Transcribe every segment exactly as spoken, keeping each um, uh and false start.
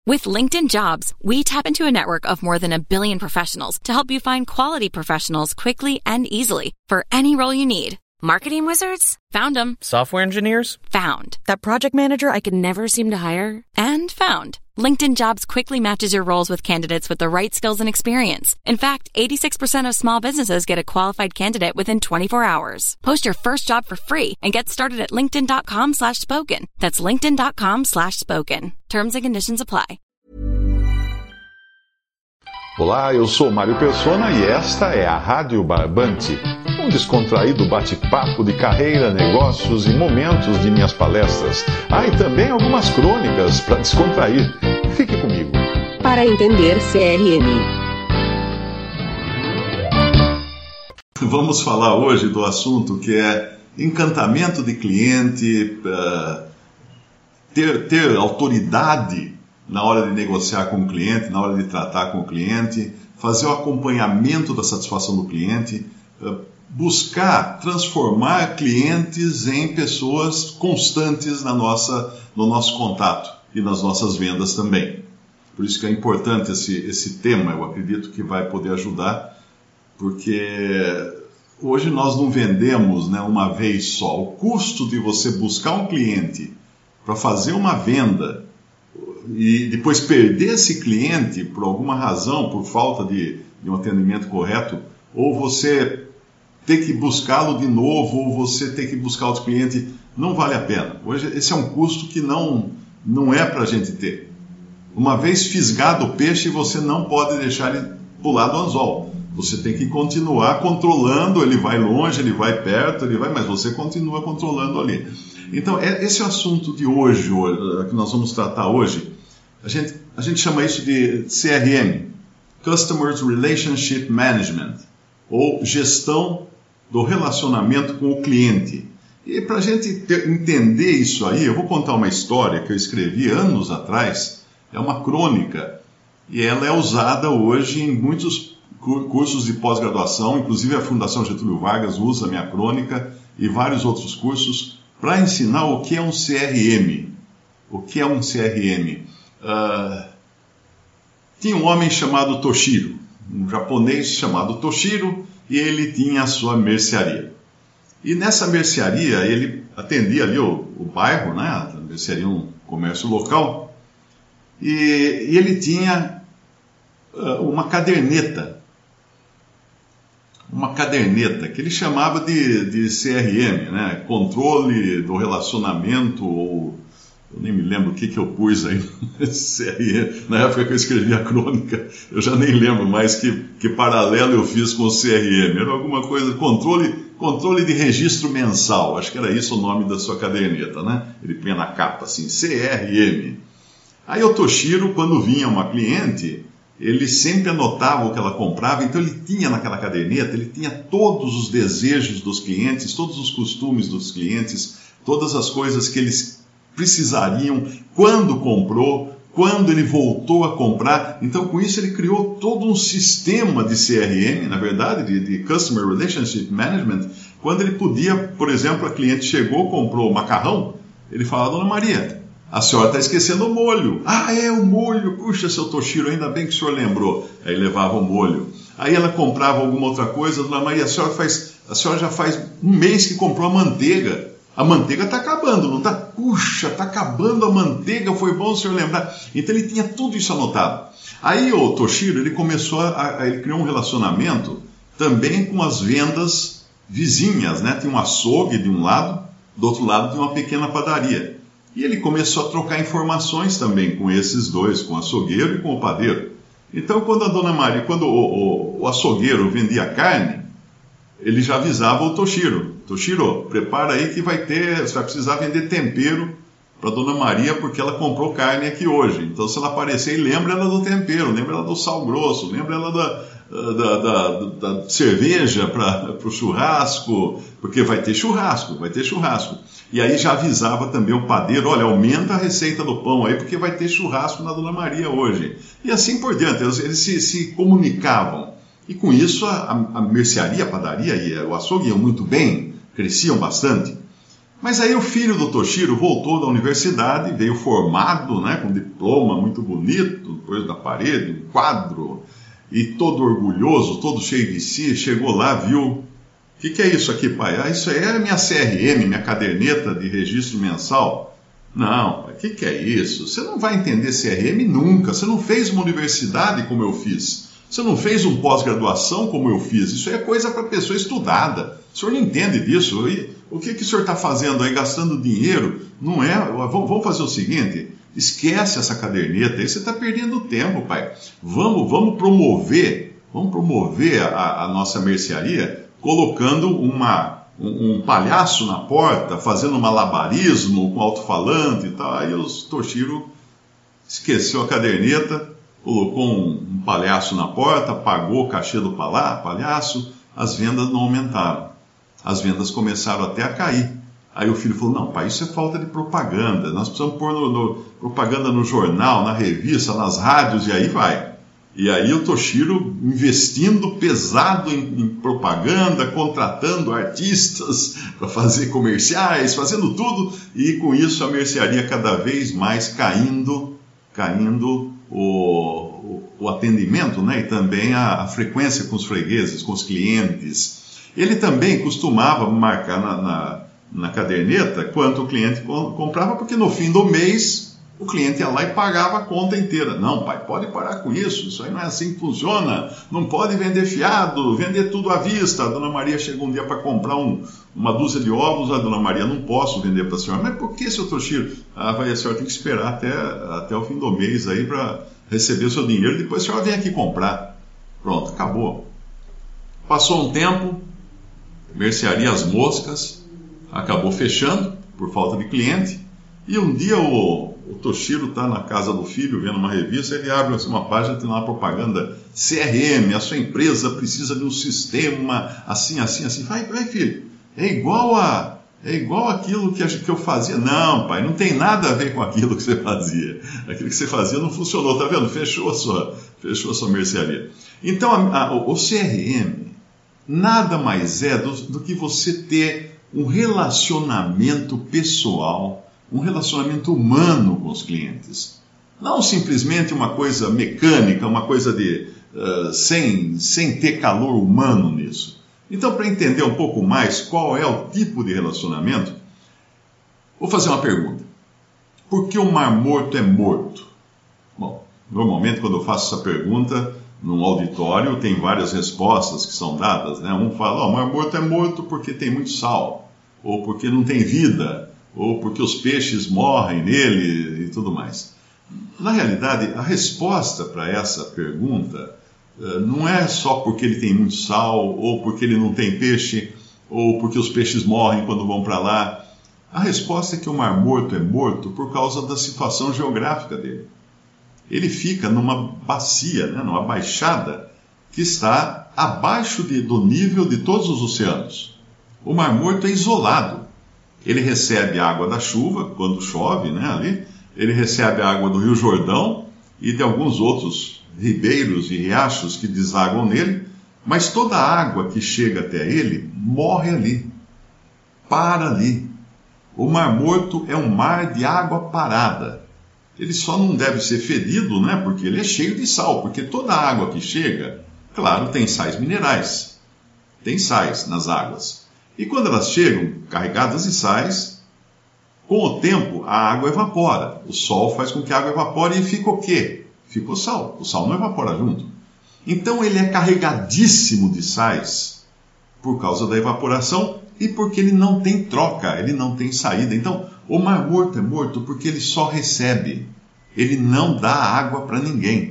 With LinkedIn Jobs, we tap into a network of more than a billion professionals to help you find quality professionals quickly and easily for any role you need. Marketing wizards? Found them. Software engineers? Found. That project manager I could never seem to hire? And found. LinkedIn Jobs quickly matches your roles with candidates with the right skills and experience. In fact, eighty-six percent of small businesses get a qualified candidate within twenty-four hours. Post your first job for free and get started at linkedin.com slash spoken. That's linkedin.com slash spoken. Terms and conditions apply. Olá, eu sou Mário Persona e esta é a Rádio Barbante, um descontraído bate-papo de carreira, negócios e momentos de minhas palestras. Ah, e também algumas crônicas para descontrair. Fique comigo. Para entender C R M. Vamos falar hoje do assunto que é encantamento de cliente, uh, ter, ter autoridade na hora de negociar com o cliente, na hora de tratar com o cliente, fazer o acompanhamento da satisfação do cliente, buscar transformar clientes em pessoas constantes na nossa, no nosso contato e nas nossas vendas também. Por isso que é importante esse, esse tema, eu acredito que vai poder ajudar, porque hoje nós não vendemos, né, uma vez só. O custo de você buscar um cliente para fazer uma venda e depois perder esse cliente por alguma razão, por falta de, de um atendimento correto, ou você ter que buscá-lo de novo, ou você ter que buscar outro cliente, não vale a pena. Hoje esse é um custo que não, não é para a gente ter. Uma vez fisgado o peixe, você não pode deixar ele pular do anzol. Você tem que continuar controlando, ele vai longe, ele vai perto, ele vai, mas você continua controlando ali. Então, esse é o assunto de hoje, que nós vamos tratar hoje. A gente, a gente chama isso de C R M, Customer Relationship Management, ou gestão do relacionamento com o cliente. E para a gente ter, entender isso aí, eu vou contar uma história que eu escrevi anos atrás, é uma crônica, e ela é usada hoje em muitos cursos de pós-graduação, inclusive a Fundação Getúlio Vargas usa a minha crônica e vários outros cursos para ensinar o que é um C R M. O que é um C R M? Uh, tinha um homem chamado Toshiro, um japonês chamado Toshiro, e ele tinha a sua mercearia. E nessa mercearia ele atendia ali o, o bairro, né? A mercearia é um comércio local, e, e ele tinha uh, uma caderneta, uma caderneta que ele chamava de, de C R M, né? Controle do relacionamento, ou eu nem me lembro o que, que eu pus aí no C R M, na época que eu escrevi a crônica, eu já nem lembro mais que, que paralelo eu fiz com o C R M, era alguma coisa, controle, controle de registro mensal, acho que era isso o nome da sua caderneta, né? Ele punha na capa assim, C R M. Aí o Toshiro, quando vinha uma cliente, ele sempre anotava o que ela comprava, então ele tinha naquela caderneta, ele tinha todos os desejos dos clientes, todos os costumes dos clientes, todas as coisas que eles precisariam, quando comprou, quando ele voltou a comprar. Então, com isso, ele criou todo um sistema de C R M, na verdade, de, de Customer Relationship Management, quando ele podia, por exemplo, a cliente chegou, comprou macarrão, ele falava, Dona Maria, a senhora está esquecendo o molho. Ah, é, o molho. Puxa, seu Toshiro, ainda bem que o senhor lembrou. Aí levava o molho. Aí ela comprava alguma outra coisa. Dona Maria, a senhora, faz, a senhora já faz um mês que comprou a manteiga. A manteiga está acabando, não está? Puxa, está acabando a manteiga, foi bom o senhor lembrar. Então ele tinha tudo isso anotado. Aí o Toshiro, ele começou a, a ele criou um relacionamento também com as vendas vizinhas, né? Tinha um açougue de um lado, do outro lado tinha uma pequena padaria. E ele começou a trocar informações também com esses dois, com o açougueiro e com o padeiro. Então, quando a Dona Maria, quando o, o, o açougueiro vendia carne, ele já avisava o Toshiro. Toshiro, prepara aí que vai ter, você vai precisar vender tempero para Dona Maria, porque ela comprou carne aqui hoje. Então, se ela aparecer, lembra ela do tempero, lembra ela do sal grosso, lembra ela da, da, da, da cerveja para o churrasco, porque vai ter churrasco, vai ter churrasco. E aí já avisava também o padeiro, olha, aumenta a receita do pão aí, porque vai ter churrasco na Dona Maria hoje. E assim por diante, eles, eles se, se comunicavam. E com isso, a, a mercearia, a padaria e o açougue iam muito bem, cresciam bastante. Mas aí o filho do Toshiro voltou da universidade, veio formado, né, com diploma muito bonito, depois da parede, um quadro, e todo orgulhoso, todo cheio de si, chegou lá, viu, o que, que é isso aqui, pai? Ah, isso aí é a minha C R M, minha caderneta de registro mensal. Não, pai, o que, que é isso? Você não vai entender C R M nunca, você não fez uma universidade como eu fiz, você não fez um pós-graduação como eu fiz, isso aí é coisa para pessoa estudada, o senhor não entende disso, e o que, que o senhor está fazendo aí, gastando dinheiro? Não é, vamos fazer o seguinte, esquece essa caderneta aí, você está perdendo tempo, pai, vamos, vamos promover, vamos promover a, a nossa mercearia, colocando uma, um, um palhaço na porta, fazendo um malabarismo com alto-falante e tal. Aí o Toshiro esqueceu a caderneta, colocou um, um palhaço na porta, pagou o cachê do palha, palhaço, as vendas não aumentaram. As vendas começaram até a cair. Aí o filho falou, não, pai, isso é falta de propaganda, nós precisamos pôr no, no, propaganda no jornal, na revista, nas rádios, e aí vai. E aí o Toshiro investindo pesado em, em propaganda, contratando artistas para fazer comerciais, fazendo tudo, e com isso a mercearia cada vez mais caindo, caindo o, o, o atendimento, né? E também a, a frequência com os fregueses, com os clientes. Ele também costumava marcar na, na, na caderneta quanto o cliente comprava, porque no fim do mês o cliente ia lá e pagava a conta inteira. Não, pai, pode parar com isso, isso aí não é assim que funciona, não pode vender fiado, vender tudo à vista. A dona Maria chegou um dia para comprar um, uma dúzia de ovos, a dona Maria, não posso vender para a senhora. Mas por que, seu Toshiro? Ah, vai, a senhora tem que esperar até, até o fim do mês aí para receber o seu dinheiro, depois a senhora vem aqui comprar. Pronto, acabou. Passou um tempo, mercearia As Moscas acabou fechando por falta de cliente, e um dia o, o Toshiro está na casa do filho vendo uma revista, ele abre uma página, tem lá uma propaganda C R M, a sua empresa precisa de um sistema assim, assim, assim. Vai, vai, filho, é igual a é igual aquilo que, a, que eu fazia. Não, pai, não tem nada a ver com aquilo que você fazia. Aquilo que você fazia não funcionou, tá vendo? Fechou a sua, fechou a sua mercearia. Então a, a, o C R M nada mais é do, do que você ter um relacionamento pessoal, um relacionamento humano com os clientes. Não simplesmente uma coisa mecânica, uma coisa de, uh, sem, sem ter calor humano nisso. Então, para entender um pouco mais qual é o tipo de relacionamento, vou fazer uma pergunta. Por que o Mar Morto é morto? Bom, normalmente quando eu faço essa pergunta num auditório, tem várias respostas que são dadas, né? Um fala, oh, o Mar Morto é morto porque tem muito sal, ou porque não tem vida, ou porque os peixes morrem nele e tudo mais. Na realidade, a resposta para essa pergunta uh, não é só porque ele tem muito sal, ou porque ele não tem peixe, ou porque os peixes morrem quando vão para lá. A resposta é que o Mar Morto é morto por causa da situação geográfica dele. Ele fica numa bacia, né, numa baixada, que está abaixo de, do nível de todos os oceanos. O Mar Morto é isolado. Ele recebe a água da chuva, quando chove, né, ali. Ele recebe a água do Rio Jordão e de alguns outros ribeiros e riachos que desaguam nele, mas toda a água que chega até ele morre ali, para ali. O Mar Morto é um mar de água parada. Ele só não deve ser fedido, né, porque ele é cheio de sal, porque toda a água que chega, claro, tem sais minerais, tem sais nas águas. E quando elas chegam carregadas de sais, com o tempo a água evapora. O sol faz com que a água evapore e fica o quê? Fica o sal. O sal não evapora junto. Então ele é carregadíssimo de sais por causa da evaporação e porque ele não tem troca, ele não tem saída. Então o Mar Morto é morto porque ele só recebe. Ele não dá água para ninguém.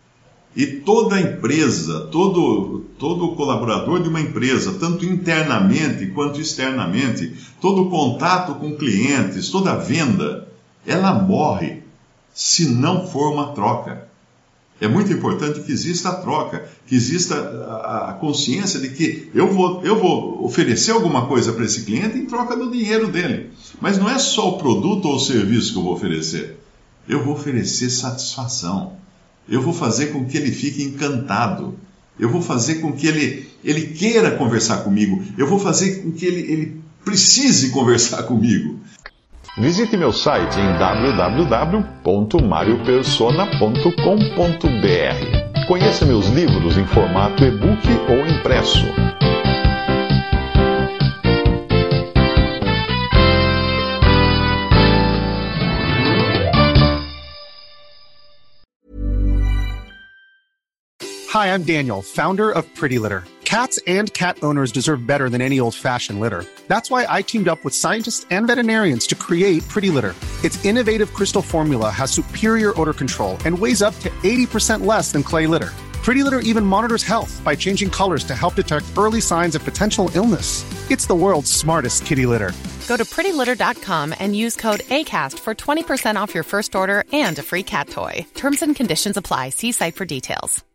E toda empresa, todo, todo colaborador de uma empresa, tanto internamente quanto externamente, todo contato com clientes, toda venda, ela morre se não for uma troca. É muito importante que exista a troca, que exista a, a consciência de que eu vou, eu vou oferecer alguma coisa para esse cliente em troca do dinheiro dele. Mas não é só o produto ou o serviço que eu vou oferecer. Eu vou oferecer satisfação. Eu vou fazer com que ele fique encantado. Eu vou fazer com que ele, ele queira conversar comigo. Eu vou fazer com que ele, ele precise conversar comigo. Visite meu site em w w w ponto mario persona ponto com ponto b r. Conheça meus livros em formato e-book ou impresso. Hi, I'm Daniel, founder of Pretty Litter. Cats and cat owners deserve better than any old-fashioned litter. That's why I teamed up with scientists and veterinarians to create Pretty Litter. Its innovative crystal formula has superior odor control and weighs up to eighty percent less than clay litter. Pretty Litter even monitors health by changing colors to help detect early signs of potential illness. It's the world's smartest kitty litter. Go to pretty litter dot com and use code ACAST for twenty percent off your first order and a free cat toy. Terms and conditions apply. See site for details.